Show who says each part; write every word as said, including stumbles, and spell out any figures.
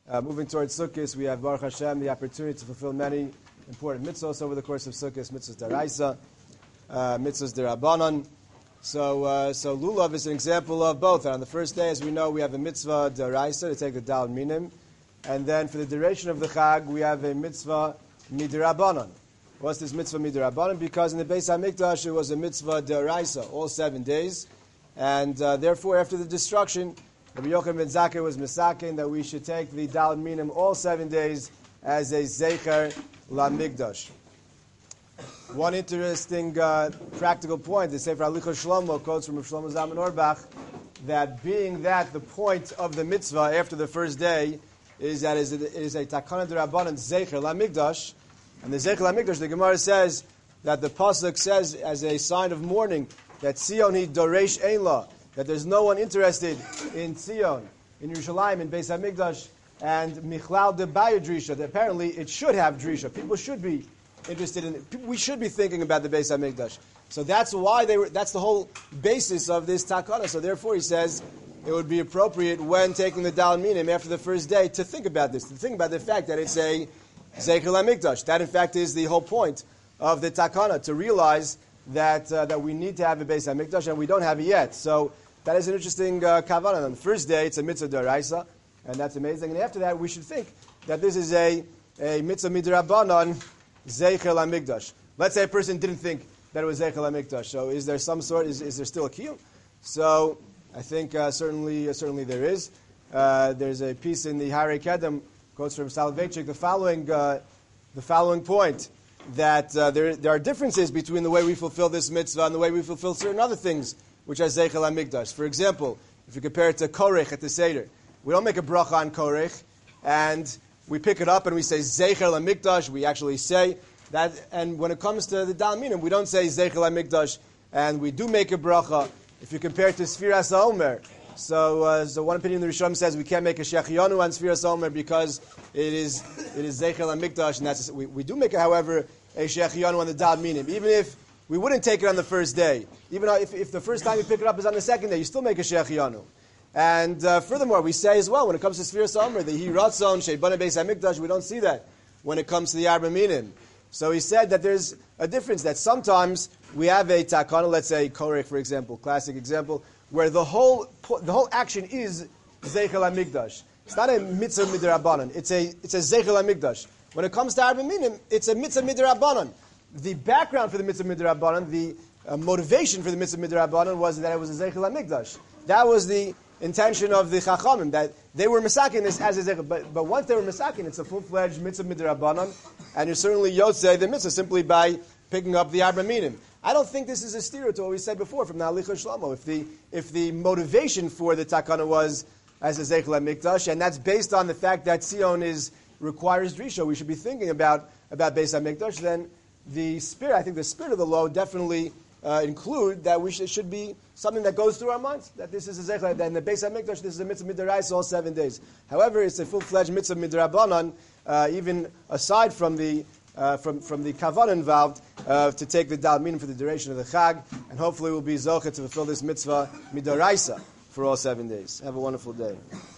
Speaker 1: Uh, moving towards Sukkot, we have Baruch Hashem the opportunity to fulfill many important mitzvahs over the course of Sukkot, mitzvahs deraisa, uh, mitzvahs derabanan. So, uh, so lulav is an example of both. And on the first day, as we know, we have a mitzvah deraisa to take the dal minim, and then for the duration of the Chag, we have a mitzvah midirabanan. What's this mitzvah midirabanan? Because in the Beis Hamikdash, it was a mitzvah deraisa, all seven days, and uh, therefore, after the destruction, Rabbi Yochanan ben Zakkai was misakin that we should take the dal minim all seven days as a zecher lamigdash. One interesting uh, practical point, the Sefer Halichos Shlomo quotes from Shlomo Zalman Auerbach that being that the point of the mitzvah after the first day is that it is a takana d'Rabbanan zecher lamigdash, and the zecher lamigdash, the Gemara says that the pasuk says as a sign of mourning that Tzion hi doresh ein la, that there's no one interested in Tzion, in Yerushalayim, in Beis Hamikdash, and Michlal de Baya Drisha, that apparently it should have Drisha. People should be interested in it. We should be thinking about the Beis Hamikdash. So that's why they were, that's the whole basis of this takana. So therefore he says it would be appropriate when taking the Dal Minim after the first day to think about this, to think about the fact that it's a Zecher Hamikdash. That in fact is the whole point of the takana, to realize that uh, that we need to have a Beis Hamikdash and we don't have it yet. So that is an interesting uh, kavanah. On the first day, it's a mitzvah d'oraisa, and that's amazing. And after that, we should think that this is a, a mitzvah midrabanan, zeicher lamigdash. Let's say a person didn't think that it was zeicher lamigdash. So is there some sort, is, is there still a kiyum? So I think uh, certainly uh, certainly there is. Uh, there's a piece in the Harei Kedem, quotes from Soloveitchik, the following, uh, the following point, that uh, there, there are differences between the way we fulfill this mitzvah and the way we fulfill certain other things, which are Zeichel HaMikdash. For example, if you compare it to Korech at the Seder, we don't make a bracha on Korech, and we pick it up and we say Zeichel HaMikdash, we actually say that, and when it comes to the Dal Minim, we don't say Zeichel HaMikdash, and we do make a bracha. If you compare it to Sfiras HaOmer, so, uh, so one opinion of the Rishon says we can't make a Shechianu on Sfiras HaOmer because it is it is Zeichel HaMikdash, and that's, we, we do make, however, a Shechianu on the Dal Minim, even if we wouldn't take it on the first day. Even if, if the first time you pick it up is on the second day, you still make a Shechianu. And uh, furthermore, we say as well, when it comes to Sfiras HaOmer, the Hi Ratzon, Sheibana Beis HaMikdash, we don't see that when it comes to the Arba Minim. So he said that there's a difference, that sometimes we have a takana, let's say Korech, for example, classic example, where the whole the whole action is Zeichel HaMikdash. It's not a mitzvah midrabanan, it's a it's a Zeichel HaMikdash. When it comes to Arba Minim, it's a mitzvah midrabanan. The background for the mitzvah midrabanan, the uh, motivation for the mitzvah midrabanan was that it was a Zeichel HaMikdash. That was the intention of the Chachamim, that they were misakin this as a Zeichel. But, but once they were misakin, it's a full-fledged mitzvah midrabanan, and you're certainly yotzei the mitzvah simply by picking up the Arba Minim. I don't think this is a steer to what we said before from the Halichos Shlomo. If the if the motivation for the takana was as a Zeichel HaMikdash, and that's based on the fact that Tzion is requires drisha, we should be thinking about about Beis HaMikdash, then the spirit, I think the spirit of the law definitely uh, include that we should, should be something that goes through our minds, that this is a Zeichel, that in the Beis HaMikdash, this is a mitzvah midrash all seven days. However, it's a full-fledged mitzvah midrabanan, uh, even aside from the uh, from, from the kavanah involved, uh, to take the dal minim for the duration of the Chag, and hopefully we'll be zocheh to fulfill this mitzvah midoraisa for all seven days. Have a wonderful day.